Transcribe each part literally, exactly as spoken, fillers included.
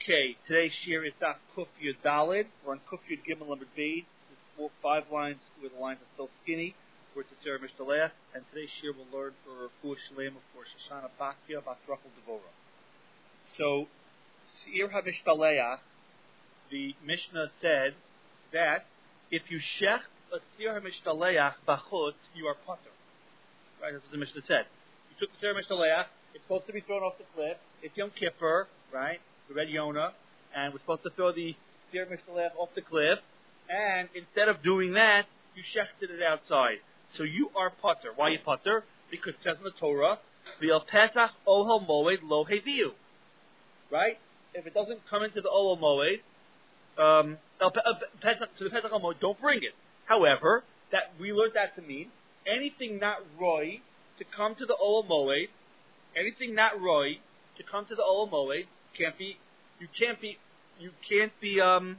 Okay, today's shir is Daf Kuf Yud Dalid. We're on Kuf Yud Gimel Amud Beis. There's four, five lines where the lines are still skinny. We're to Tzera Mishdalech, and today's shir will learn for Refuah Shalema for Shoshana Bakia Batrachel Devora. So, Seir HaMishdaleach, the Mishnah said that if you shech a Seir HaMishdaleach bachutz, you are potter. Right, that's what the Mishnah said. You took the Seir HaMishdaleach, it's supposed to be thrown off the cliff. It's Yom Kippur, right? The Red Yonah, and we're supposed to throw the Seir HaMishdaleach off the cliff. And instead of doing that, you shechted it outside. So you are potter. Why you potter? Because it says in the Torah, "V'el Pesach Ohel Moed Lo Heviu." Right? If it doesn't come into the Ohel Moed, um, el, el, Pesach, to the Pesach Ohel Moed, don't bring it. However, that we learned that to mean anything not roy to come to the Ohel Moed, anything not roy to come to the Ohel Moed can't be. You can't be. You can't be. Um.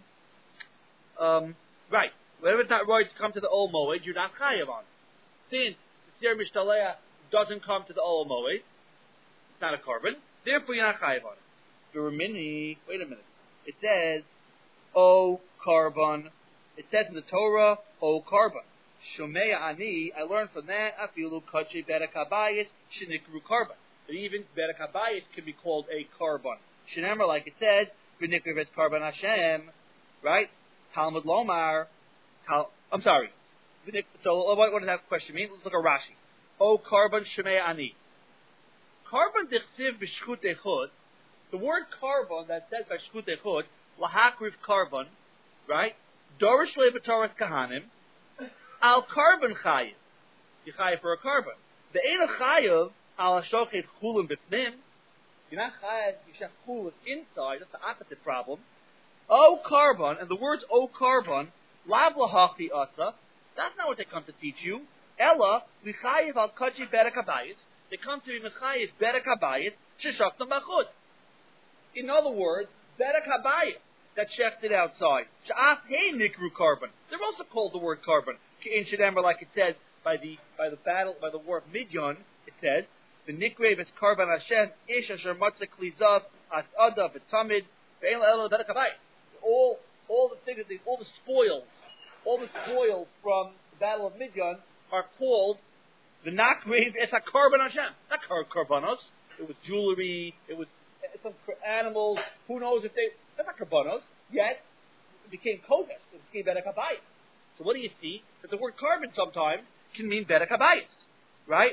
Um. Right. Whatever it's not roy to come to the Ohel Moed, you're not chayav on. Since the Seir Mishdaleach doesn't come to the Ohel Moed, it's not a carbon, therefore you're not chayav on it. Durmini, wait a minute. It says, O carbon. It says in the Torah, O carbon. Shomea ani, I learned from that, afilu kache bedek habayis, shenikru carbon. That even bedek habayis can be called a carbon. Shenemar, like it says, v'nikru ves carbon Hashem, right? Talmud Lomar, Tal, I'm sorry. So what, what does that question mean? Let's look at Rashi. O carbon shemei ani. Carbon dichsiv b'shchut echud. The word carbon that says by shchut echud, lahakriv carbon, right? Dorish lebetoras kahanim. Al carbon chayiv. You chayiv for a carbon. The ein chayiv al hashochet chulim b'fnim. You're not chayiv. You shech chulim inside. That's the opposite problem. O carbon, and the words O carbon, lav lahachi asa. That's not what they come to teach you. Ella, v'chayiv al kachi berek habayis. They come to v'chayiv berek habayis, sheshachtam bachut. In other words, berek habayis, that shechted outside. Sha'af hey nikru carbon. They're also called the word carbon. In Shedemar, like it says, by the by the battle, by the war of Midian, it says, the nikrev is carbon Hashem, ish asher matzah klizav, as ada v'tamid, ve'en la'ela berek habayis. All, all the things, all the spoils, all the spoils from the Battle of Midian are called the Nakrev es HaKarban Hashem. Not Karbanos. It was jewelry. It was some animals. Who knows if they... They're not Karbanos. Yet, it became Kodesh. It became Bedek HaBayis. So what do you see? That the word carbon sometimes can mean Bedek HaBayis. Right?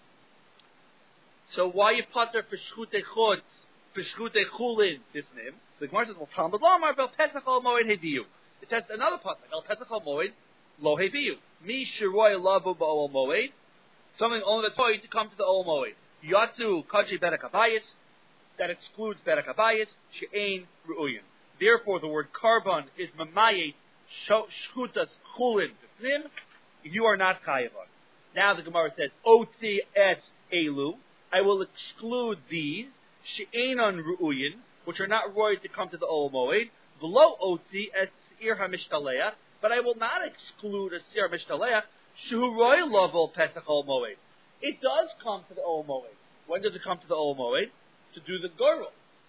So why you potter for Shchutei Chutz, for Shchutei Chulin, this name? So the Gemara says, well, Talmud Lomar, Vel Pesach Ol Moed Hediyu. It says another pasuk, El Pesach Ol Moed Lo Heviu. Mi Shiroi Lavu Ba'ol Moed. Something only that's toy to come to the Ol Moed. Yatsu Kachi Bedek Habayis. That excludes Bedek Habayis. She'ein Ru'uyin. Therefore, the word carbon is Mamayet Shchutas Chulin B'fnim. You are not chayav. Now the Gemara says, Otzi Es Elu. I will exclude these. She'einon Ru'uyin, which are not roy to come to the Ol Moed. Below Otzi Es Seir HaMishdaleach, but I will not exclude a Seir HaMishdaleach, Shehu Roy Lovol Pesach Ol Moed. It does come to the Ol Moed. When does it come to the Ol Moed? To do the Gorel.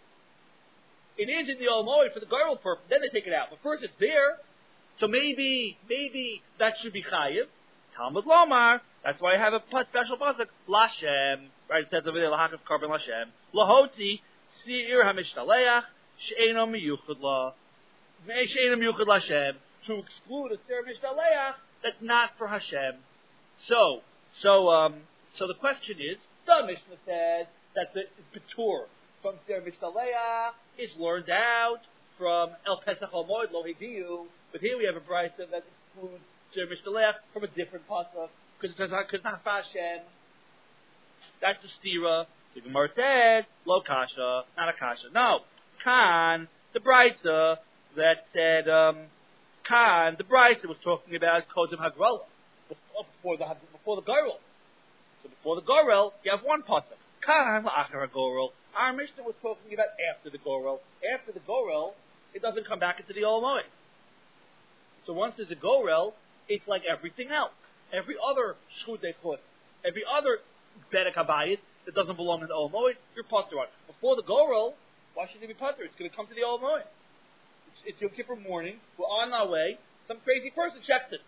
It is in the Ol Moed for the Gorel purpose, then they take it out. But first it's there, so maybe, maybe that should be Chayiv. Talmud Lomar, that's why I have a special pasuk, Lashem, right, it says over there, Lahachav Carbon Lashem, Lahoti, Seir HaMishdaleach, She'eno Miyuchad La, She'eno Miyuchad Lashem, to exclude a Seir HaMishdaleach that's not for Hashem. So, so, um, so the question is, the Mishnah says that the Betur from Seir HaMishdaleach is learned out from El Pesach Ol Moed Lo Heviu, but here we have a brayta that excludes Seir HaMishdaleach from a different pasuk because it's not, cause it's not for Hashem. That's the stira. The Gemara says Lo Kasha, not a Kasha. No, Khan, the brayta that said um, Khan, the brayta was talking about Kodem Hagrala before the before the Gorel. So before the Gorel, you have one pasuk. Khan la'achar Gorel. Our Mishnah was talking about after the Gorel. After the Gorel, it doesn't come back into the Ol Moed. So once there's a Gorel, it's like everything else. Every other Shchutei Chutz, every other Bedek Habayis that doesn't belong in the Ol Moed, you're potter on. Before the Gorel, Why should they be putter? It's going to come to the Olam Moed. It's, it's Yom Kippur morning. We're on our way. Some crazy person checks it.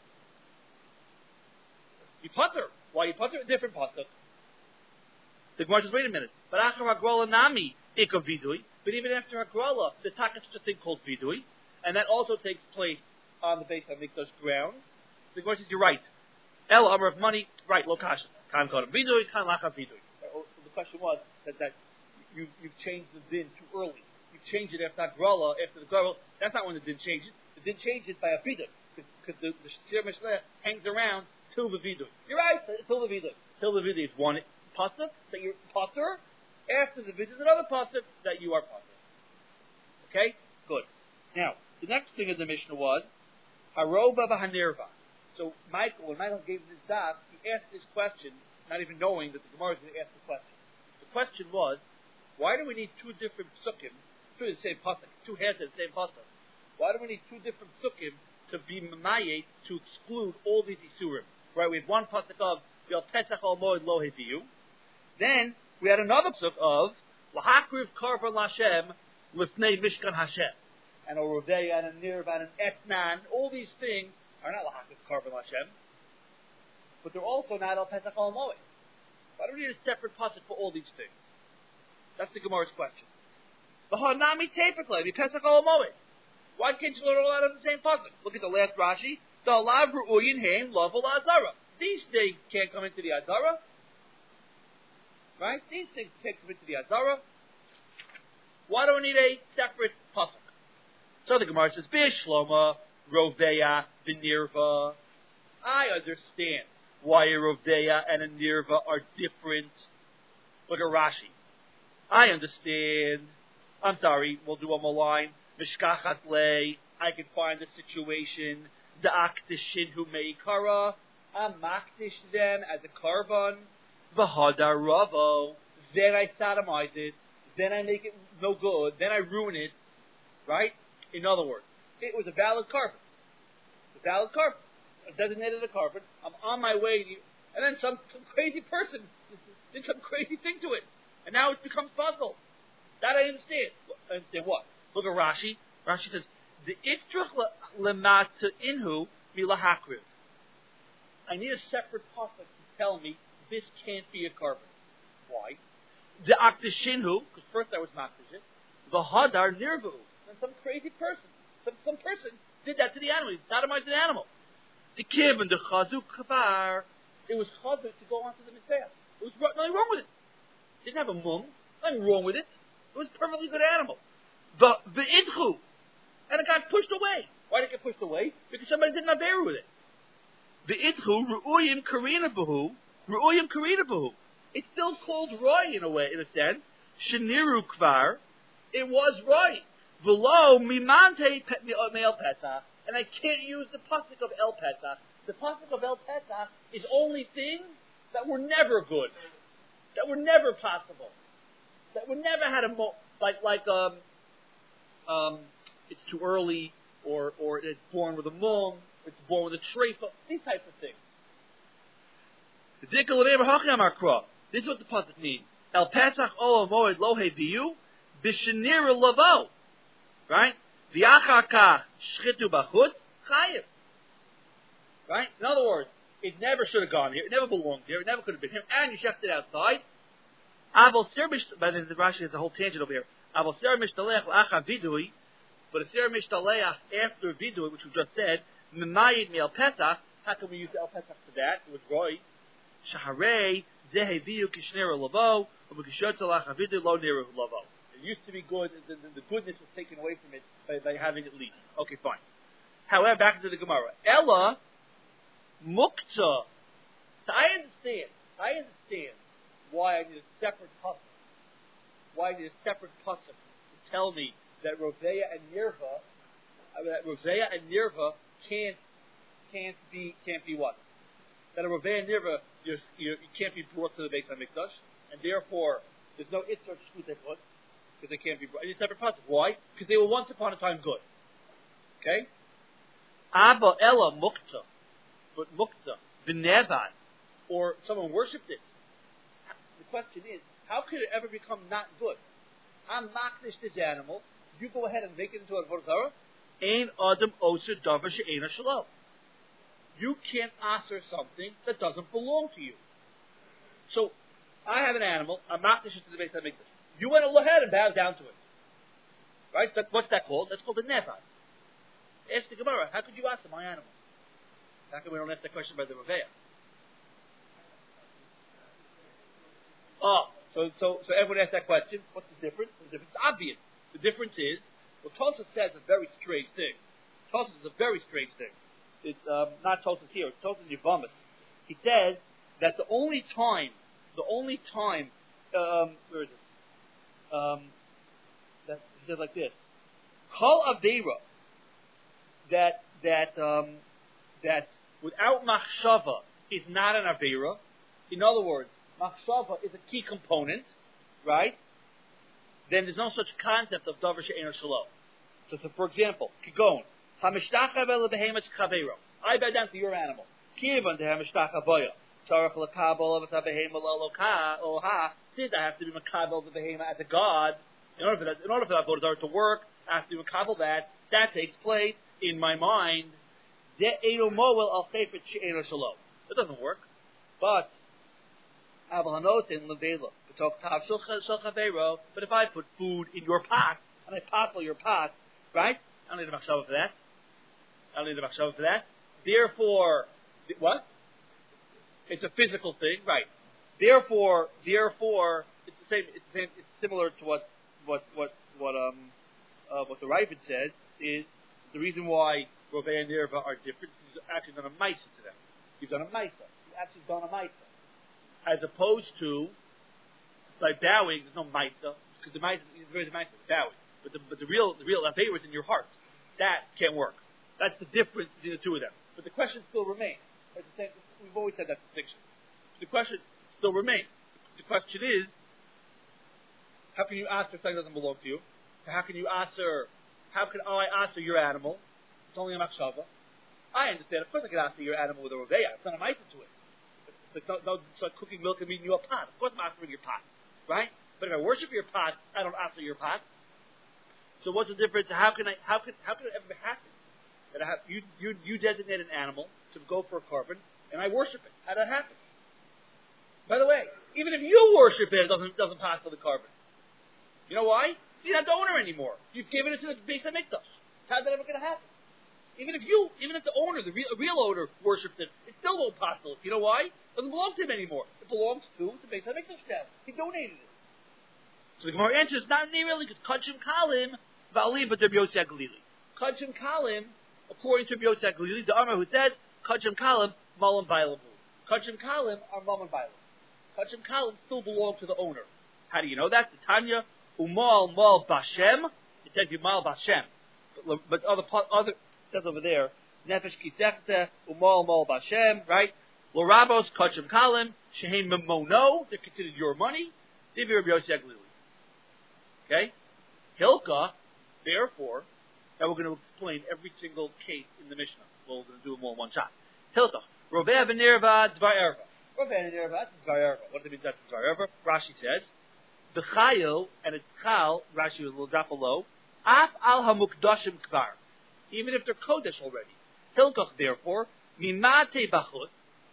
You putter. Why you putter? A different pasuk. The Gemara says, wait a minute. But after Hagrala Nami, Ikov Vidui. But even after Hagrala, the Taka is such a thing called Vidui. And that also takes place on the base of Mikdash ground. The Gemara says, you're right. El Amr of money, right, Lokasha. Kan Kodem Vidui, Kan Lacha Vidui. The question was that, that you, you've changed the din too early. You've changed it after Hagrala, after the Hagrala. That's not when the din changes. The din changes by a Vidui. Because the, the Shir Mishleh hangs around till the Vidui. You're right, till the Vidui. Till the Vidui is one pasuk that you're patur. After the Vidui is another pasuk that you are patur. Okay? Good. Now, the next thing in the Mishnah was Haroba v'hanirva. So Michael, when Michael gave this daf, he asked this question, not even knowing that the Gemara is going to ask the question. The question was, why do we need two different psukim, two of the same pasuk, two heads of the same pasuk? Why do we need two different psukim to be mamayet, to exclude all these isurim? Right? We have one pasuk of Yal Pesach Al Moed Lo Heviu. Then we had another pasuk of Lahakriv Karvan Lashem Lifnei Mishkan Hashem, and a Roveya and a Nirva and an Esnan. All these things are not Lahakriv Karvan Lashem, but they're also not Al Pesach Al Moed. Why do we need a separate pasuk for all these things? That's the Gemara's question. The Hanami Tepeklei the Pesach Al Moed. Why can't you learn all out of the same pasuk? Look at the last Rashi. The Alav Ru'uyin Haim Lavel Azara. These things can't come into the Azara. Right? These things can't come into the Azara. Why do we need a separate pasuk? So the Gemara says, Bishloma, Roveya, Nirva. I understand why a Roveya and a Nirva are different. Look at Rashi. I understand. I'm sorry, we'll do one more line. Mishkachat lei. I can find a situation. Da'aktishin hu meikara. I maktish them as a carbon. V'hadar ravo. Then I sodomize it. Then I make it no good. Then I ruin it. Right? In other words, it was a valid carbon. A valid carbon. I designated a carbon. I'm on my way to you. And then some, some crazy person did some crazy thing to it. And now it becomes puzzle. That I understand. I understand what? Look at Rashi. Rashi says, the itzrach lemata inhu milahakriv. I need a separate pasuk to tell me this can't be a carbon. Why? The aktishinhu, because first I was maktish, the hadar nirvu. And some crazy person, some, some person did that to the animal. He sodomized an animal. The kib and the chazuk kavar. It was chazuk to go onto the mizbeach. There was nothing wrong with it. It didn't have a mum. Nothing wrong with it. It was a perfectly good animal. The the idchu, and it got pushed away. Why did it get pushed away? Because somebody did not bear with it. The idchu ru'uyim karina bahu, ru'uyim karina bahu. It's still called roy in a way, in a sense. Sheniru kvar. It was roy. V'lo mimante me'el pesach, and I can't use the pasuk of el pesach. The pasuk of el pesach is only things that were never good, that were never possible, that were never had a mo- like like um. Um, it's too early, or or it's born with a mum, it's born with a treifa, these types of things. This is what the pasuk means. El Pesach o Moed lo heviu b'shenira lavo, right? V'achakach shchitu b'chutz chayiv, right? In other words, it never should have gone here. It never belonged here. It never could have been here. And you shechted it outside. Avol serbish. But then the Rashi has a whole tangent over here. Avol ser mishtalech l'acha vidui, but if ser mishtalech after vidui, which we just said, memayid mi el pesach. How can we use the el pesach for that? It was roy. Shaharei zeheviu kishnera lavo, ubekishot l'acha vidui lo neru lavo. It used to be good. The, the, the goodness was taken away from it by, by having it leak. Okay, fine. However, back into the Gemara. Ella mukta. So I understand. I understand why I need a separate pasuk. Why I need a separate pasuk to tell me that Roveya and Nirva, uh, that Roveya and Nirva can't can't be can't be what? That a Roveya and Nirva you you can't be brought to the Beis HaMikdash, and therefore there's no itzur shkutevot because they can't be brought. I need a separate pasuk. Why? Because they were once upon a time good. Okay. Abba ella mukta, but mukta v'nevad, or someone worshipped it. The question is, how could it ever become not good? I'm makdish this animal. You go ahead and make it into a avodah zarah. Ein adam oser davar she'eina shalom. You can't answer something that doesn't belong to you. So, I have an animal. I'm makdish it to the Beis Hamikdash. You went ahead and bow down to it. Right? That, what's that called? That's called a nevad. Ask the Gemara, how could you answer my animal? How come we don't ask that question by the Raveya? Oh, so so so everyone asks that question. What's the difference? The difference is obvious. The difference is, well, Tosfos says a very strange thing. Tosfos is a very strange thing. It's um, not Tosfos here. It's Tosfos in Yevamos. He says that the only time, the only time, um, where is it? Um, that he says like this: Kol Aveira, that that um, that without machshava is not an Aveira. In other words, machshava is a key component, right? Then there's no such concept of davar she'eino shalom. So, so, for example, kigon hamishtachav el behemoth chaveiro. I bow down to your animal. Kivan de hamishtachav boya. Tzarach lekabel of a behemoth aloka oha. Did I have to be makabel of the behemoth as a god? In order for that, in order for that avodah zarah to work, I have to be makabel that. That takes place in my mind. De eino moel al chayfet she'eino shalom. It doesn't work, but Avalhanot in Levela. But if I put food in your pot, and I pottle your pot, right? I don't need a machshava for that. I don't need a machshava for that. Therefore, what? It's a physical thing, right? Therefore, therefore, it's the same. It's the same. It's similar to what what what what um uh, what the Ravid says is the reason why Rovei and Nirva are different. He's actually done a ma'isa to them. He's done a ma'isa. He's actually done a ma'isa. As opposed to, by bowing, there's no ma'isa, because the ma'isa is very the ma'isa, bowing. But the, but the real, the real Aveira is in your heart. That can't work. That's the difference between the two of them. But the question still remains. It's the same, we've always said that distinction. The question still remains. The question is, how can you answer something that doesn't belong to you? How can you answer, how can I answer your animal? It's only a machshava. I understand. Of course I can answer your animal with a Roveya. It's not a ma'isa to it. It's like, no, no, it's like cooking milk and meeting you a pot. Of course I'm answering your pot. Right? But if I worship your pot, I don't answer your pot. So what's the difference? How can I, how can, how can it ever happen that I have, you, you, you designate an animal to go for a carbon, and I worship it? How did that happen? By the way, even if you worship it, it doesn't, doesn't pass for the carbon. You know why? You're not the owner anymore. You've given it to the Beis Hamikdash. How's that ever going to happen? Even if you, even if the owner, the real, real owner, worships it, it still won't pass it. You know why? It doesn't belong to him anymore. It belongs to the Beis Hamikdash now. He donated it. So the Gemara answers, not really, because Kachim Kalim, Vali, but Rabbi Yossi HaGlili. Kachim Kalim, according to Rabbi Yossi HaGlili, the Amar who says, Kachim Kalim, Malam Bailamu. Kachim Kalim are Malam Bailam. Kachim Kalim still belong to the owner. How do you know that? The Tanya, Umal Mal Bashem, it says Umal Bashem. But, but other, other, it says over there, Nefesh Kisechta, Umal Mal Bashem, right? Lorabos, Kachim Kalim, Shehem Memono, they're considered your money. Divi Rabbi Yossi HaGlili. Okay? Hilka, therefore, now we're going to explain every single case in the Mishnah. Well, we're going to do them all in one shot. Hilka, Rovei v'nirva tzvar erva. Rovei v'nirva tzvar erva. What does it mean that's tzvar erva? Rashi says, B'chayo, and it's chal, Rashi was a little drop below, af al hamukdashim kvar. Even if they're kodesh already. Hilkach, therefore, mimate bachut,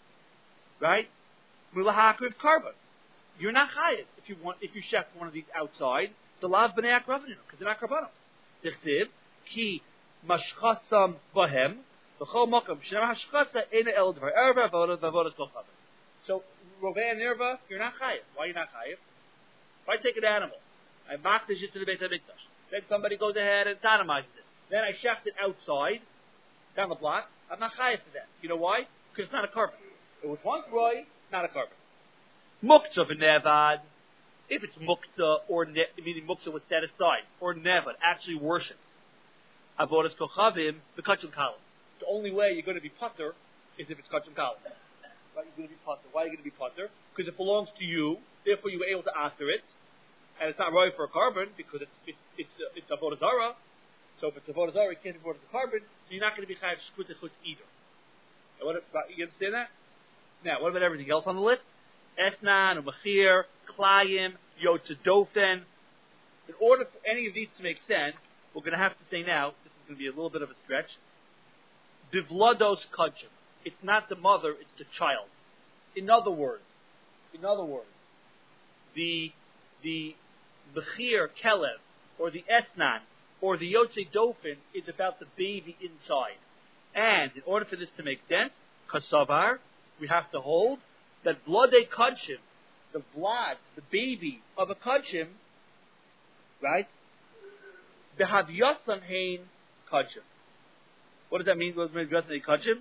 right? Mulahakriv karban. You're not chayiv if you want, if you chef one of these outside. The lav b'nei akravinu, because they're not karbanos. Dichsiv ki mashchasam bahem v'chol makam shem hashchasa ena el dvar erva v'avodas v'avodas kochav. So Rovei and Nirva, you're not chayiv. Why are you not chayiv? If I take an animal, I makdish it to the Beis Hamikdash, then somebody goes ahead and sodomizes it, then I chefed it outside, down the block, I'm not chayiv for that. You know why? Because it's not a carbon. It was once roy, not a carbon. Muktzah v'nevad. If it's muktzah, or ne- meaning muktzah was set aside, or nevad, actually worship, avodas kochavim, the kachim kalim. The only way you're going to be putter is if it's kachim kalim. Right? You're going to be putter. Why are you going to be putter? Because it belongs to you, therefore you were able to answer it, and it's not right for a carbon, because it's it's it's uh, it's avodah zarah. So if it's avodah zarah, it can't be brought as a carbon, so you're not going to be chayav shkut echutz either. And what, you understand that? Now, what about everything else on the list? Esnan, Umachir, Klayim, Yotzadofen, in order for any of these to make sense, we're going to have to say now, this is going to be a little bit of a stretch, Bivlados Kachim. It's not the mother, it's the child. In other words, in other words, the the Bechir Kelev, or the Esnan, or the Yotze Dofin is about the baby inside. And in order for this to make sense, Kasavar, we have to hold that Vlode Kachim, the blood, the baby of a Kachim, right? Behavyasam Hain Kachim. What does that mean? What does Behavyasam Hain Kachim?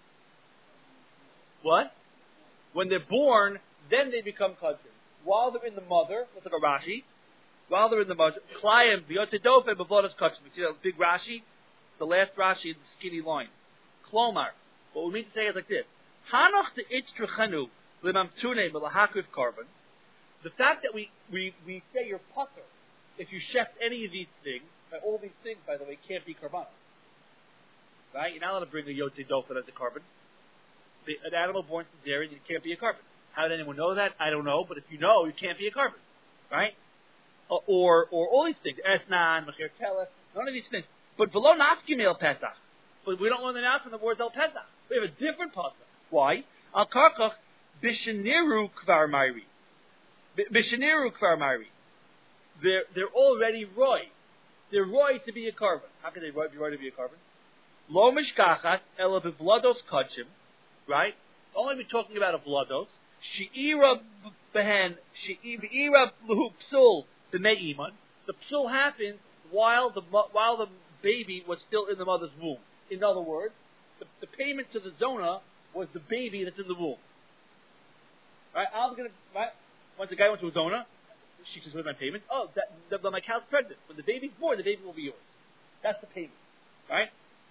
What? When they're born, then they become Kachim. While they're in the mother, let's look at Rashi. While they're in the mother, Klayim B'Yotzedofen B'Vlodas Kachim. You see that big Rashi? The last Rashi in the skinny line. Klomar. What we mean to say is like this. Hanoch Te'itztrechenu L'Mamtune B'Lahakriv Karban. The fact that we, we, we say you're putter if you chef any of these things, all these things, by the way, can't be carbon. Right? You're not allowed to bring a Yotze Dofen as a carbon. An animal born from dairy, it can't be a carbon. How did anyone know that? I don't know, but if you know, you can't be a carbon. Right? Uh, or or all these things. Esnan, Mechir Keles, none of these things. But below Nafkimel Pesach. But we don't learn that out from the words El Pesach. We have a different Pesach. Why? Al Karkach, Bisheniru Kvar Mairi. Bisheniru Kvar Mairi. They're, they're already roy. They're roy to be a carbon. How can they roy, be roy to be a carbon? Lo Mishkachat, Ela Bivlados Kachim. Right? Only be talking about a Vlados. She'ira behen, she'ira luhu psul b'me'iman. The psul happens while the while the baby was still in the mother's womb. In other words, the, the payment to the zona was the baby that's in the womb. Right? I'm gonna right. Once the guy went to a zona, she says, "Where's my payment?" Oh, that, that, my cow's pregnant. When the baby's born, the baby will be yours. That's the payment. Right?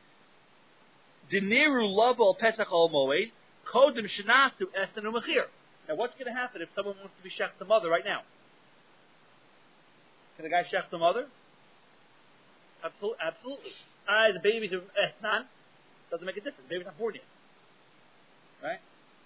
Dineru labo pesach al moed kodim shenasu esten umachir. Now, what's going to happen if someone wants to be shech the mother right now? Can the guy shech the mother? Absolutely. Absolutely. Ah, the baby's esnan. Doesn't make a difference. The baby's not born yet. Right?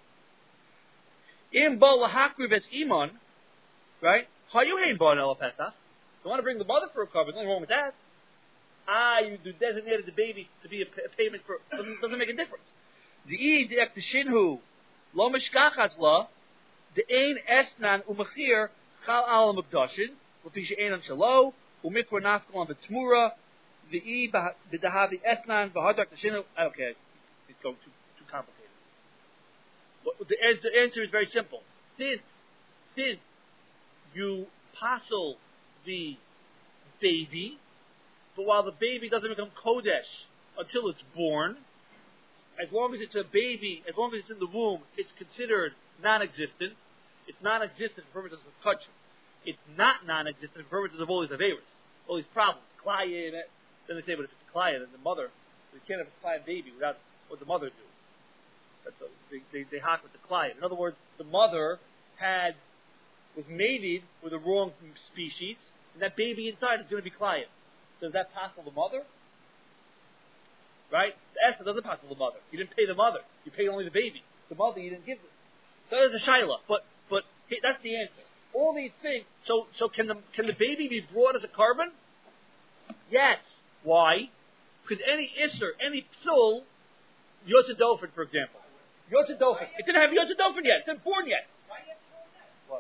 Im bo lahakriv es iman. Right? How you hain bo el pesach? You want to bring the mother for a carbon? Nothing wrong with that. Ah, you designated the baby to be a, a payment for. Doesn't, doesn't make a difference. The e the ektashinhu lo mishkachas la. The ein esnan umachir chal al mukdashin l'fi she'enan shalo umikra nafkal on betmura the e b'dahavi esnan v'hadak tashinu. Okay, it's going too too complicated. But the, the answer is very simple. Since since you passel the baby, but while the baby doesn't become kodesh until it's born, as long as it's a baby, as long as it's in the womb, it's considered non-existent. It's non-existent for purposes of kachim. It's not non-existent for purposes of all these averas, all these problems. Klaya, then they say, but if it's a klaya, then the mother, they can't have a klaya baby without what the mother do. That's a, they they, they hack with the klaya. In other words, the mother had was mated with the wrong species, and that baby inside is going to be klaya. So is that possible the mother? Right? The Esther doesn't possible the mother. You didn't pay the mother. You paid only the baby. The mother you didn't give them. So there's a shaila. But but hey, that's the answer. All these things. So so can the can the baby be brought as a carbon? Yes. Why? Because any isser, any psul, Yosedofin, for example. Yosedofin. It didn't have Yosedofin yet. It didn't born yet. What?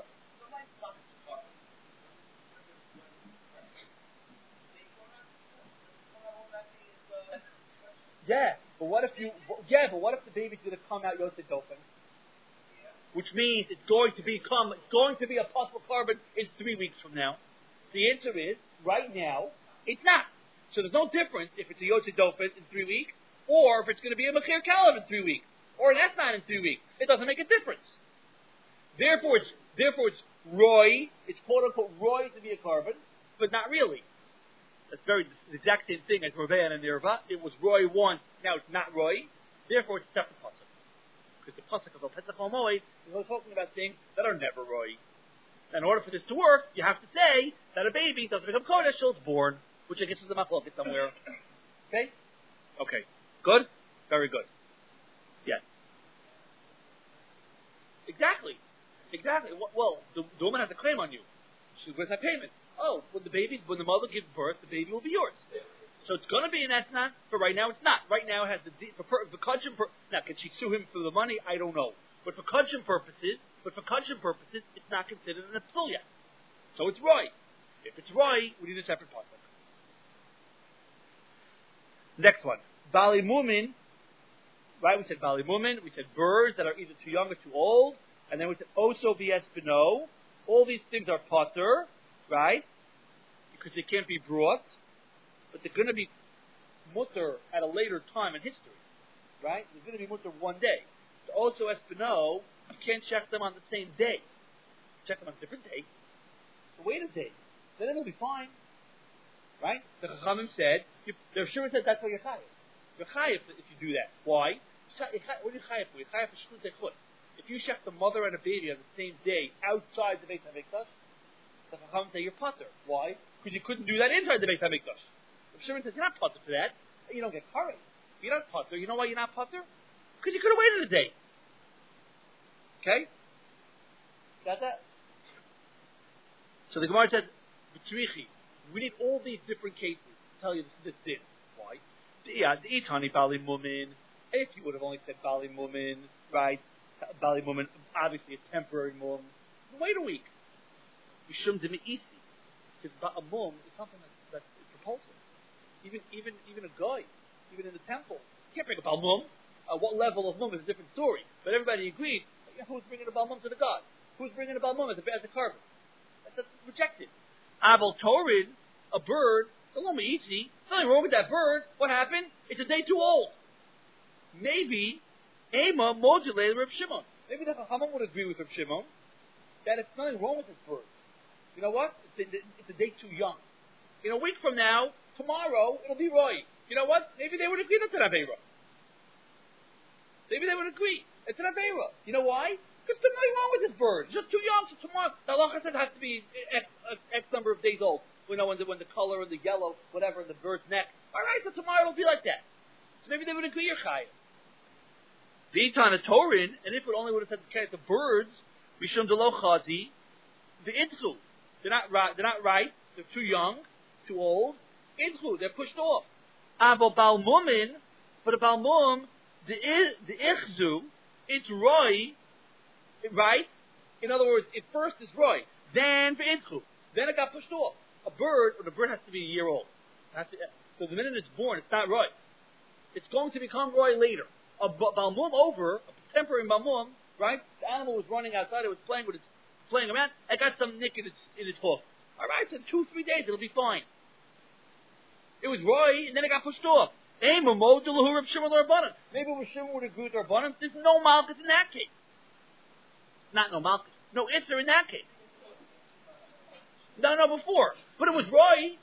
Yeah, but what if you? Yeah, but what if the baby's going to come out Yosedofin? Which means it's going to become, it's going to be a possible carbon in three weeks from now. The answer is, right now, it's not. So there's no difference if it's a Yosedofin in three weeks, or if it's going to be a Mechir Kalev in three weeks, or an Esnan in three weeks. It doesn't make a difference. Therefore, it's therefore it's Roy. It's quote unquote Roy to be a carbon, but not really. That's very the exact same thing as Rovean and Nirva. It was Roy once, now it's not Roy. Therefore, it's a separate pasuk. Because the pasuk of El Pesach HaMoed is only talking about things that are never Roy. In order for this to work, you have to say that a baby doesn't become Kodesh till it's born, which I guess is the machloket somewhere. Okay? Okay. Good? Very good. Yes. Exactly. Exactly. Well, the, the woman has a claim on you. She where's that payment? oh, when the baby, when the mother gives birth, the baby will be yours. So it's going to be an etna, but right now it's not. Right now it has the for, for, for kudshim pur- now can she sue him for the money? I don't know. But for kudshim purposes, but for kudshim purposes, it's not considered an psul yet. So it's right. If it's right, we need a separate pasuk. Next one, bali mumin. Right, we said bali mumin. We said birds that are either too young or too old, and then we said oso v'es beno. All these things are potter, right? Because they can't be brought. But they're going to be mutter at a later time in history, right? They're going to be mutter one day. So also espino, you can't check them on the same day. Check them on a different day. So wait a day. Then it'll be fine, right? The Chachamim said, the Shimon said that's why you're chayiv. You're chayiv if you do that. Why? What are you chayiv for? You're chayiv for shkut echut. If you check the mother and a baby on the same day outside the Beit HaMikdash, the Chachamim say you're potter. Why? Because you couldn't do that inside the Beit HaMikdash. Shimon says, you're not potter for that. You don't get curry. You're not potter. You know why you're not potter? Because you could have waited a day. Okay? Got that? So the Gemara said, we need all these different cases to tell you this, this did. Why? Yeah, the Itani Bali Mumin. If you would have only said Bali Mumin, right? Bali Mumin, obviously a temporary mum. Wait a week. Yishum Demi'isi. Because a mum is something that's, that's propulsive. Even even even a guy, even in the temple, you can't bring a balmum. Uh, what level of mum is a different story. But everybody agreed. You know, who's bringing a balmum to the god? Who's bringing a balmum as a, as a carbon? That's, that's rejected. Abel Torid, a bird. The loma itzi. Nothing wrong with that bird. What happened? It's a day too old. Maybe Ema modulated Reb Shimon. Maybe the Chachamim would agree with Reb Shimon that it's nothing wrong with this bird. You know what? It's a, it's a day too young. In a week from now. Tomorrow, it'll be right. You know what? Maybe they would agree that's an Aveira. Maybe they would agree. It's an Aveira. You know why? Because there's nothing wrong with this bird. It's just too young, so tomorrow, the halacha said it has to be X, X number of days old. We know when the, when the color and the yellow, whatever, in the bird's neck. Alright, so tomorrow it'll be like that. So maybe they would agree you're chayav. V'itana Torin, and if it only would have said the, the birds, Mishum Delo Chazi, the Itzu. They're not right, they're not right, they're too young, too old. Idchu, they're pushed off. Avo balmumin, but a balmum, the the ichzu, it's roy, right? In other words, it first is roy, then for idchu, then it got pushed off. A bird, or the bird has to be a year old. Has to, so the minute it's born, it's not roy. It's going to become roy later. A balmum over, a temporary balmum, right? The animal was running outside, it was playing with its, playing around, it got some nick in its in its hoof. All right, so in two, three days it'll be fine. It was Roy, and then it got pushed off. Maybe Reb Shimon would agree with Rabbanan. There's no Malchus in that case. Not no Malchus. No Isser in that case. No, no, before. But it was Roy.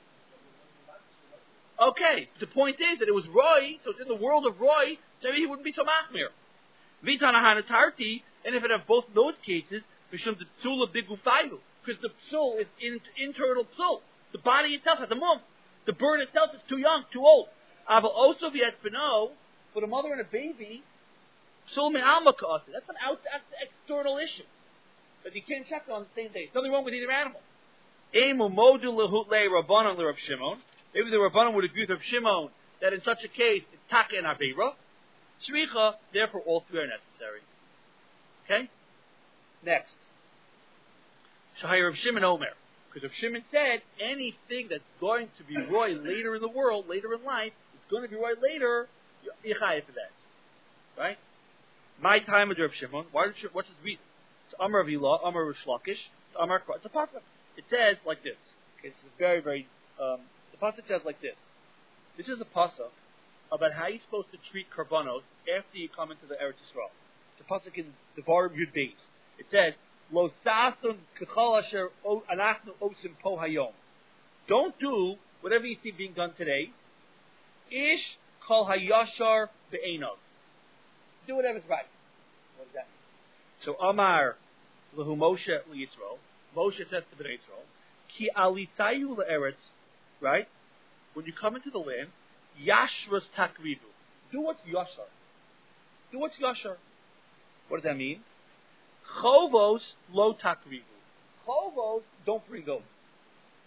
Okay, the point is that it was Roy, so it's in the world of Roy, so maybe he wouldn't be so machmir. Vitana Hanatarti, and if it have both those cases, Mishum the Tzula Bigufayu, because the psul is in, internal psul. The body itself has a mum. The bird itself is too young, too old. Aval also v'yetbeno, but a mother and a baby, psul me'alma ka'asi. That's an out, that's an external issue that you can't check on the same day. There's nothing wrong with either animal. Emu modu lehut le rabbanon le Reb Shimon. Maybe the rabbanon would agree with Reb Shimon that in such a case it's taka and avera. Shricha, therefore all three are necessary. Okay. Next. Shahai Reb Shimon Omer. Because Reb Shimon said anything that's going to be roy later in the world, later in life, it's going to be roy later, you're chayav for that. Right? My time with Reb Shimon, why did what's his reason? It's Amar of Elah, Amar of Shlakish, it's Amar it's a pasuk. It says like this. Okay, it's very, very um, the pasuk says like this. This is a pasuk about how you're supposed to treat karbanos after you come into the Eretz Yisrael. It's a pasuk in Devarim Yud Beis. It says, Lo sasun k'chol asher anachnu osim po hayom. Don't do whatever you see being done today. Ish kol hayashar be'enov. Do whatever's right. What does that mean? So Amar lehu Moshe leYisrael. Moshe says to Bnei Yisrael, Ki alitzayu le'eretz. Right? When you come into the land, yashras takrivu. Do what's yashar. Do what's yashar. What does that mean? Chovos lo takrivu. Chovos, don't bring those.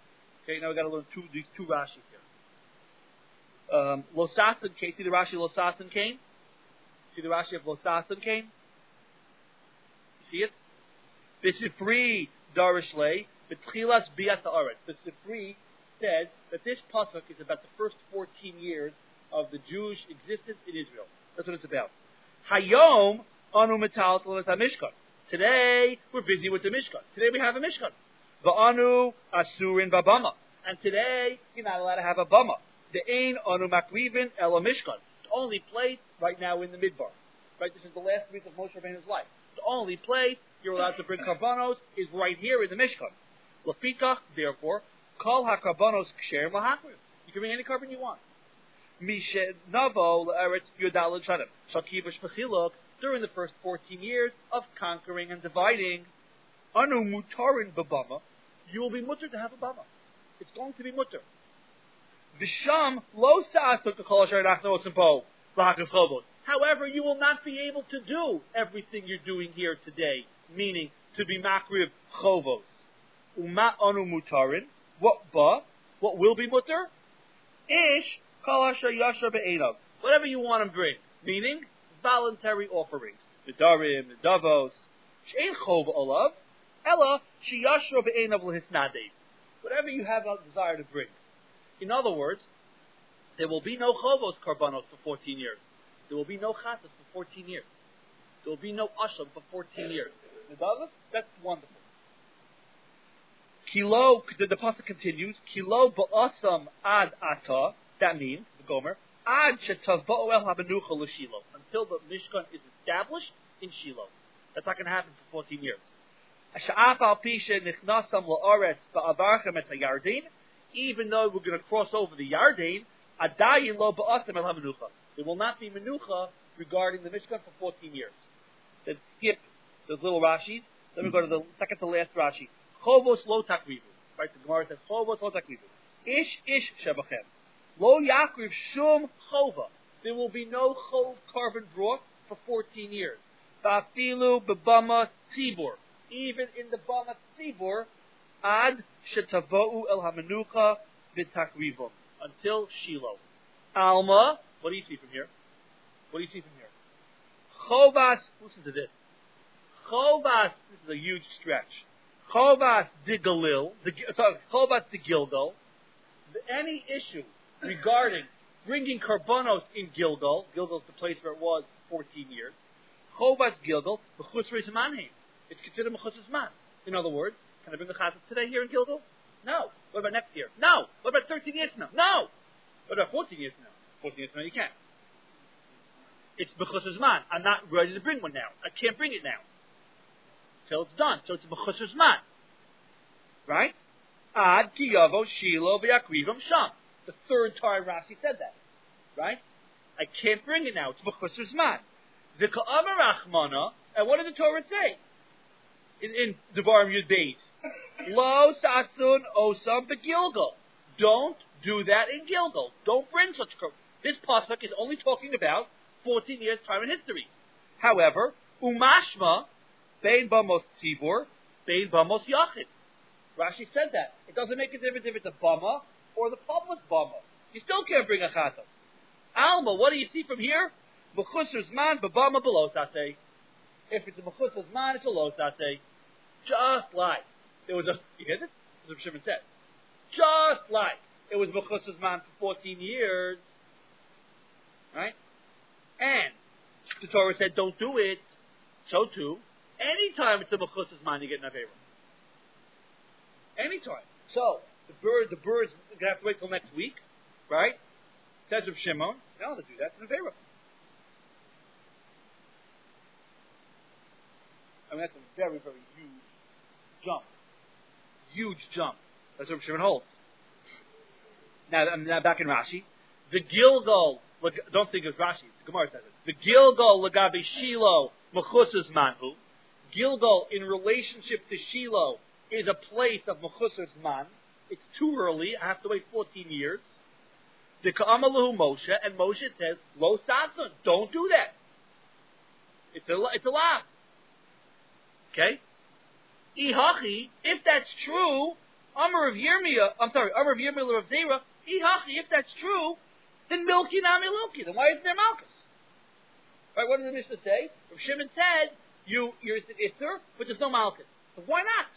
Okay, now we got to learn two these two Rashis here. Um, Losasan came. See the Rashi Losasan came. See the Rashi of Losasan came. You see it? The Sifri Darish Lei B'Tchilas Bias Haaretz. The Sifri says that this pasuk is about the first fourteen years of the Jewish existence in Israel. That's what it's about. Hayom anu metal Mishkan. Today we're busy with the Mishkan. Today we have a Mishkan. Va'anu asurin babama. And today you're not allowed to have a bama. The ain anu makrivin ela Mishkan. The only place right now in the midbar. Right, this is the last week of Moshe Rabbeinu's life. The only place you're allowed to bring karbanos is right here in the Mishkan. Lafikach, therefore, kol hakarbanos ksherim lahakriv. You can bring any carbon you want. Mishe navo la'eretz yodal l'shanim. Shakivash v'chiluk, during the first fourteen years of conquering and dividing, anu mutarin babama, you will be mutter to have a bama. It's going to be mutter. V'sham lo sa'asuk kol asher nachnu osimpo lahakriv chovos. However, you will not be able to do everything you're doing here today, meaning to be makriv chovos. Uma anu mutarin. What ba? What will be mutter? Ish kol asher yashar be'enav. Whatever you want to bring, meaning voluntary offerings. The darim, the davos. She'ein chov olav. Ella sheyashar be'enav lehisnadei. Whatever you have a desire to bring. In other words, there will be no chovos karbanos for fourteen years. There will be no chatas for fourteen years. There will be no asham for fourteen years. That's wonderful. Kilo, the, the pasuk continues, Kilo ba'asam ad ata, that means, the Gomer, ad shetava'u el hamenucha l'Shilo, until the Mishkan is established in Shiloh. That's not going to happen for fourteen years. Sha'af al pisha nichnasam la'aretz ba'avarchem et ha'yardin, even though we're going to cross over the Yarden, adayin lo ba'asam el hamenucha. There will not be menucha regarding the Mishkan for fourteen years. Let's skip those little Rashis. Let me go to the second to last Rashi. Chovos lo takrivu. Right, the Gemara says, Chovos lo takrivu. Ish ish shebachem. Lo yakriv shum chova. There will be no chov carbon brought for fourteen years. Ba'afilu bebama tzibur. Even in the bama tzibur, ad shetavo'u el hamenucha v'takrivum. Until Shiloh. Alma. What do you see from here? What do you see from here? Chovas, listen to this. Chovas, this is a huge stretch. Chovas de Galil, the, sorry, Chovas de Gilgal. Any issue regarding bringing karbonos in Gilgal, Gilgal is the place where it was fourteen years. Chovas Gilgal, mechusres manheim. It's considered mechusres man. In other words, can I bring the chatas today here in Gilgal? No. What about next year? No. What about thirteen years from now? No. What about fourteen years from now? fourteen years from now, you can't. It's mechusres man. I'm not ready to bring one now. I can't bring it now. Till it's done. So it's mechusres man. Right? Ad ki yavo Shiloh v'yakrivim sham. The third time Rashi said that. Right? I can't bring it now. It's mechusres man. V'ka'amar rachmana. And what did the Torah say? In, in Devarim Yud Beis. Lo sasun osam beGilgal. Don't do that in Gilgal. Don't bring such. This pasuk is only talking about fourteen years time in history. However, umashma bein bamos tzibur bein bamos yachid. Rashi said that it doesn't make a difference if it's a bama or the public bama. You still can't bring a chatas. Alma, what do you see from here? Mechusers man b'bama below saseh. If it's a mechusers man, it's a low saseh. Just like there was a. You get it? That's what Shimon said. Just like it was mechusers man for fourteen years, right? And the Torah said, "Don't do it." So too, anytime it's a mechusers man, you get an avera. Anytime. So the bird, the birds gonna have to wait till next week, right? Says of Shimon, no, to do that, it's an avera. I mean, that's a very, very huge jump. Huge jump. That's what Shimon holds. Now, now back in Rashi. The Gilgal, don't think of Rashi, the Gemara says it. The Gilgal lagabi Shiloh mechusas manhu. Gilgal in relationship to Shiloh is a place of mechusas man. It's too early. I have to wait fourteen years. The ka'amalahu Moshe, and Moshe says, lo sasun, don't do that. It's a, it's a lie. Okay? Ihachi, if that's true, Amar of Yirmiyah, I'm sorry, Amar of Yirmiyah of Zera, Ihachi, if that's true, then Milky Nami Lilki. Then why isn't there Malchus? Right, what does the Mishnah say? Rav Shimon said, you, you're an Isser, but there's no Malchus. But why not?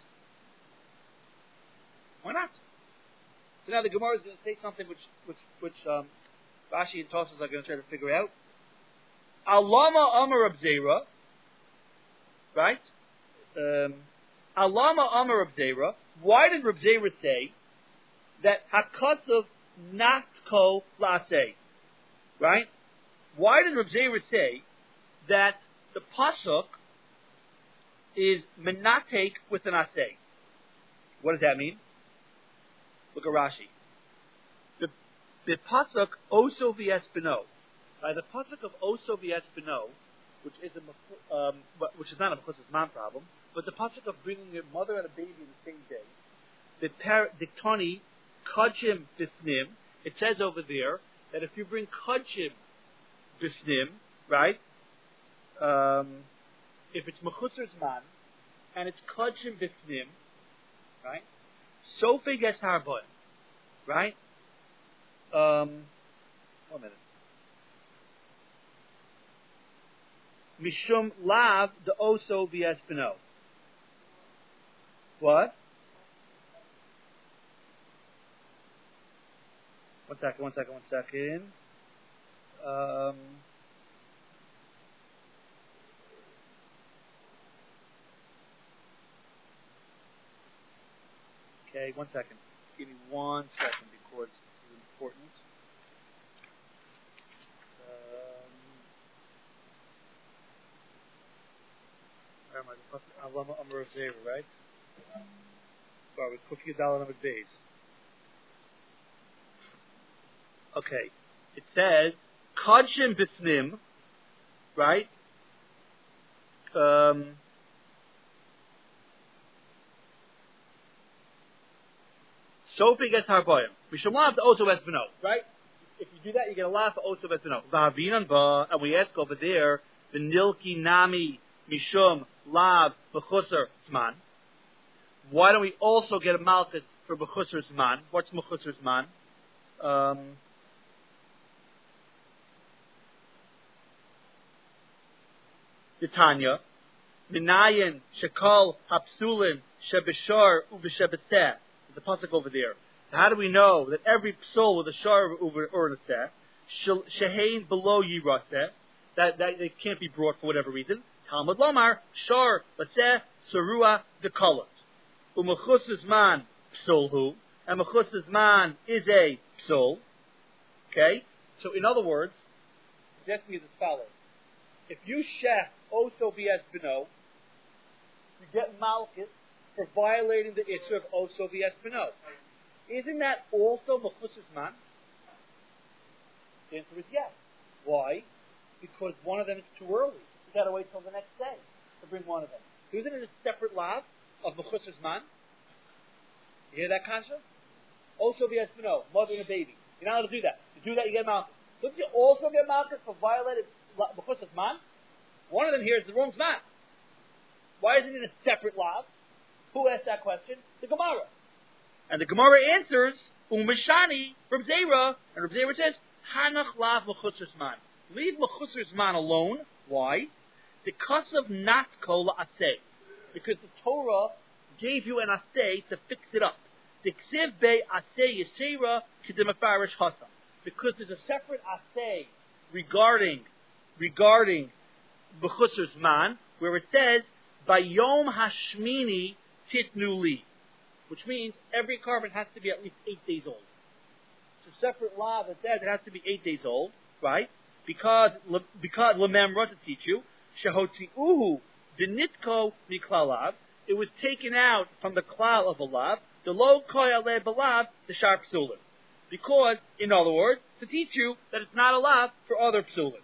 Why not? So now the Gemara is going to say something which, which, which um, Rashi and Tosfos are going to try to figure out. Alama Amar of Zera, right? Um, Alama Amar Reb Zera. Why did Reb Zera say that Hakatsav not ko lase? Right? Why did Reb Zera say that the pasuk is menatek with an asay? What does that mean? Look at Rashi. The the pasuk oso v'es beno. By the pasuk of oso v'es beno, which is a um, which is not a mechusas man problem, but the pasuk of bringing your mother and a baby in the same day, the par- diktoni kachim bisnim. It says over there that if you bring kachim bisnim, right? Um, if it's mechusas man and it's kachim bisnim, right? Sofi gets harboy, right? Um, one minute. Mishum lav the oso v'es beno. What? One second, one second, one second. Um, okay, one second. Give me one second because this is important. I'm a Rav Zera, right? Sorry, with Kufi Yadal and Amid Beis. Okay. It says, Kodshim Bisnim, right? Um, Sophie gets Harboyim. Mishum Lav the Oso Ves Beno, right? If you do that, you get a lot for Oso Ves Beno. Vahavinan Ba, and we ask over there, the Nilki Nami Mishum Lav B'chusar Zman. Why don't we also get a Malchus for B'chusar Zman? What's B'chusar Zman? Um, Tanya, Minayin Shekol Hapsulin Shebishar Uveshebetzeh. There's a pasuk over there. How do we know that every psul with a shar or a seh, shehein below yiraseh, that that they can't be brought for whatever reason? Talmud Lomar shar laseh sarua dekolot umechusas man psulhu, and mechusas man is a psul. Okay, so in other words, just me as follows: if you shech oso v'es beno, you get malchus for violating the issue of oso v'es beno. Isn't that also mechusas man? The answer is yes. Why? Because one of them is too early. You got to wait till the next day to bring one of them. Isn't it a separate lav of mechusas man? You hear that kasha? Also v'es beno, mother and a baby. You're not allowed to do that. To do that, you get malchus. Don't you also get malchus for violating mechusas man? One of them here is the wrong man. Why isn't it a separate lav? Who asked that question? The Gemara. And the Gemara answers, Umishani from Zera, and Reb Zera says, Hanach lav mechusar man. Leave mechusar man alone. Why? Because of not kol asay. Because the Torah gave you an asay to fix it up. The ksiv be asay yeshera k'demafarish hasa. Because there's a separate asay regarding regarding mechusar man, where it says, Bayom hashmini titnu li, which means every carbon has to be at least eight days old. It's a separate law that says it has to be eight days old, right? Because because lememra to teach you shehotziuhu denitko miklalav. It was taken out from the klal of a lav, the lo koyale balav the sharp psulim. Because, in other words, to teach you that it's not a lav for other psulim.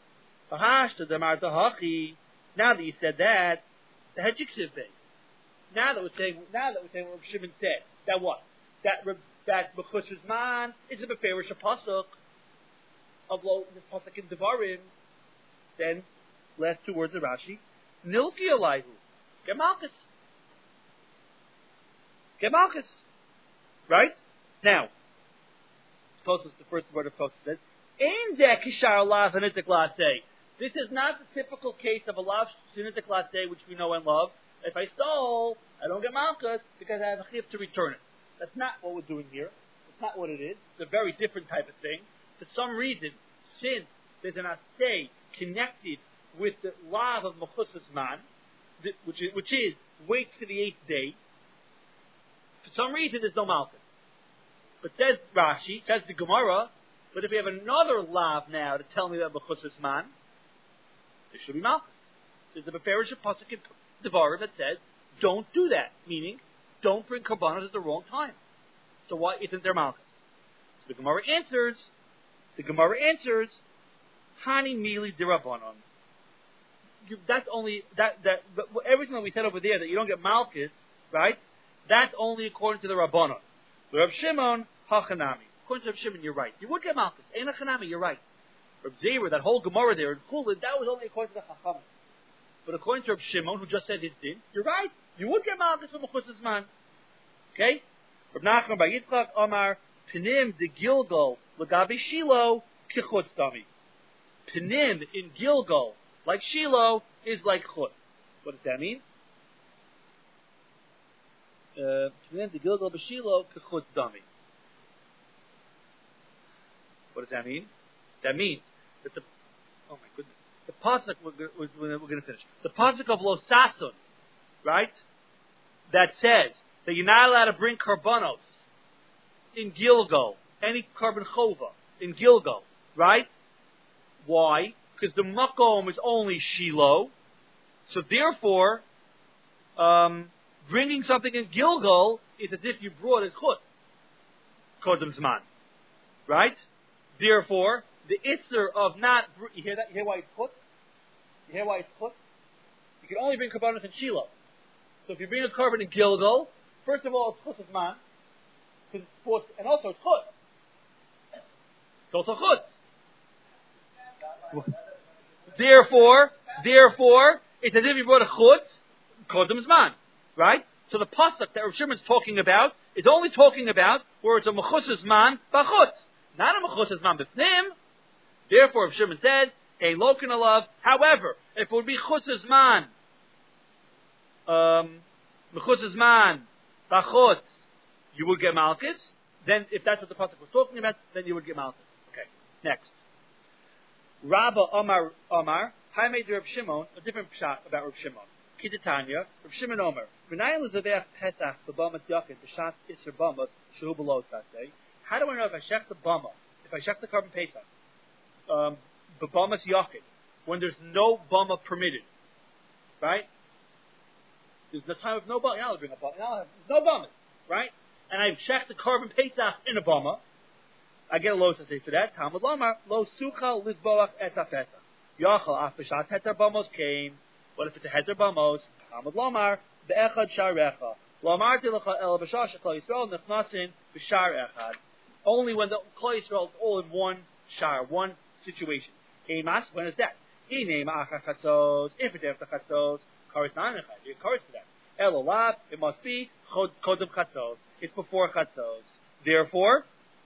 Now that you said that, the hedjiksiv base. Now that we're saying, now that we're saying what Rav Shimon said, that what? That that mechusar man is a beferish pasuk of lo this pasuk in Devarim. Then, last two words of Rashi, Nilki Elihu, get malchus, get malchus. Right? Now, Tosfos, the first word of Tosfos says, Ein zeh kishar lav hanitik laseh. This is not the typical case of a lav shenitik laseh, which we know and love. If I stole, I don't get malchus because I have a chiyuv to return it. That's not what we're doing here. That's not what it is. It's a very different type of thing. For some reason, since there's an aseh connected with the lav of mechusas man, which is, which is wait to the eighth day, for some reason there's no malchus. But says Rashi, says the Gemara, but if we have another lav now to tell me that mechusas man, there should be malchus. There's a beferish pasuk in Devarim that says, don't do that, meaning, don't bring karbanos at the wrong time. So why isn't there malchus? So the Gemara answers, the Gemara answers, Hani mili dirabanon. That's only, that, that, but everything that we said over there, that you don't get malchus, right? That's only according to the Rabbanon. The Rav Shimon, hachanami. According to Rav Shimon, you're right. You would get malchus. Ein hachanami, you're right. Rav Zera, that whole Gemara there in Chulin, that was only according to the Chachamim. But according to Rav Shimon, who just said his din, you're right. You would get malchus from mechusas man. Okay? Rav Nachman bar Yitzchak Amar Pinim de Gilgal Lagabi Shiloh Kichutz Dami. Pinim in Gilgal, like Shiloh, is like chut. What does that mean? Pinim de Gilgal b'Shiloh Kichutz Dami. What does that mean? That means that the oh my goodness, the pasuk we're, we're, we're going to finish. The pasuk of Lo Sasun, right? That says that you're not allowed to bring karbanos in Gilgal, any carbon chova in Gilgal, right? Why? Because the makom is only Shiloh, so therefore, um, bringing something in Gilgal is as if you brought it chut, kodem zman, right? Therefore, the isser of not, you hear that? You hear why it's chut? You hear why it's chut? You can only bring karbanos in Shiloh. So if you bring a carbon in Gilgal, first of all, it's chut zman, and also it's chut. It's also chut. Therefore, therefore, it's as if you brought a chutz, kodem zman, right? So the pasuk that Rav Shimon is talking about is only talking about where it's a mechusas man b'chutz, not a mechusas man b'fnim. Therefore, Rav Shimon said, a lokin alav. However, if it would be chusas man, um, mechusas man b'chutz, you would get malchus. Then, if that's what the pasuk was talking about, then you would get malchus. Okay, next. Rabba Omar Omar, Haimei de Rav Shimon, a different shot about Rav Shimon. Kidatanya, Rav Shimon Omar. V'nayin l'zavech Pesach b'bamas yakin b'shat iser bamas shehu below tzatei. How do I know if I shech the bama, if I shech the carbon Pesach, um, b'bamas yakin, when there's no bama permitted, right? There's the time of no bama. Now I'll bring a bama. Now I'll have no bama, right? And I've shech the carbon Pesach in a bama. I get a lo say for that. Talmud Lomar lo sucha lizboach es hapesach. Yachal af b'shat heter bamos came. What if it's a heter bamos? Talmud Lomar be'echad sharecha. Lomar tilecha el b'shah shekol Yisrael nechnasin b'shar echad. Only when the Klal Yisrael is all in one shar, one situation. Emas, when is that? Inema acha chatzos. If it's after chatzos, karis nanechad. You're karis to that. El olav, it must be kodem chatzos. It's before chatzos. Therefore,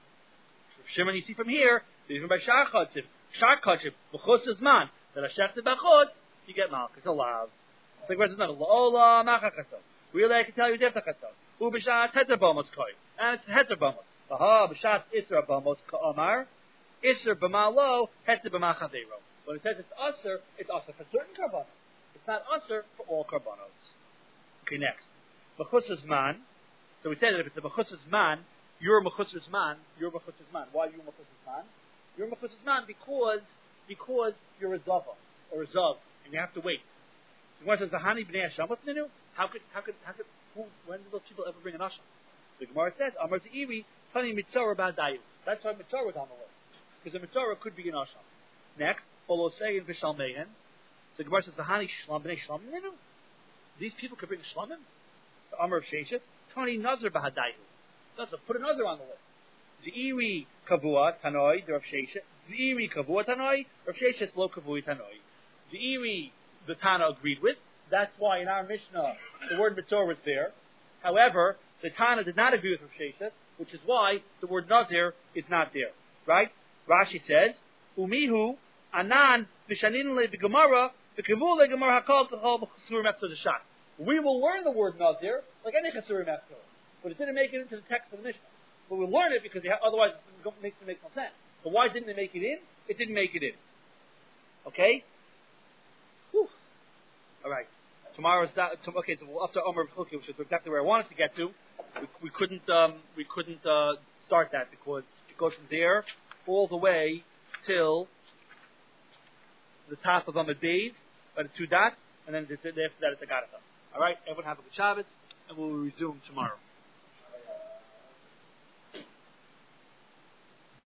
Shimon, you see from here, even by Shar Chatzim, Shar Chatzim, B'chutz man, that a Shechted B'chutz, you get malchus, a lav. It's like, where's another? Ola, Macha Chatzos. Really, I can tell you Defta Chatzos. U B'shat Heter B'amos Koi. And it's Heter B'amos. Aha, B'shat Isra B'amos Ka'amar. Isra B'malo, Heter B'ma Chavero. When it says it's Usr, it's Usr for certain karbanos. It's not Usr for all karbanos. Okay, next. B'chutz man. So we said that if it's a B'chutz man, you're a mechusas man. You're a mechusas man. Why are you a mechusas man? You're a mechusas man because because you're a zava or a zav, and you have to wait. So when it says V'hani b'nei Hashem, what's new? How could how could how could who, when did those people ever bring an asham? So the Gemara says Amar Zeiri Tani Mitzorah Ba'dayu. That's why Mitzorah was on the list, because the Mitzorah could be an asham. Next, Olosei and Vishalmein. The Gemara says V'hani Shlam b'nei Shlam ninu. These people could bring shlamim. So Amar of Sheshes Tani Nazar Ba'dayu. So put another on the list. Zeiri kavua tanoi, the Rav Sheshet. Zeiri kavua tanoi, Rav Sheshet lo kavui tanoi. Zeiri, the Tana agreed with. That's why in our Mishnah the word Mitzor was there. However, the Tana did not agree with Rav Sheshet. which is why the word Nazir is not there. Right? Rashi says, Umihu anan vishanin le b'gemara v'kivu le gemara hakol k'chol b'chasurim etzor d'shat. We will learn the word Nazir like any chasurim etzor, but it didn't make it into the text of the Mishnah. But we'll learn it because ha- otherwise it makes it make no sense. So why didn't they make it in? It didn't make it in. Okay? Whew. All right. Tomorrow's that. Okay, so we'll up to Omer B'chilki, which is exactly where I wanted to get to. We, we couldn't. Um, we couldn't uh, start that because it goes from there all the way till the top of Amud Beis, by the two dots, and then after that it's a Garatha. All right. Everyone have a good Shabbos, and we'll resume tomorrow.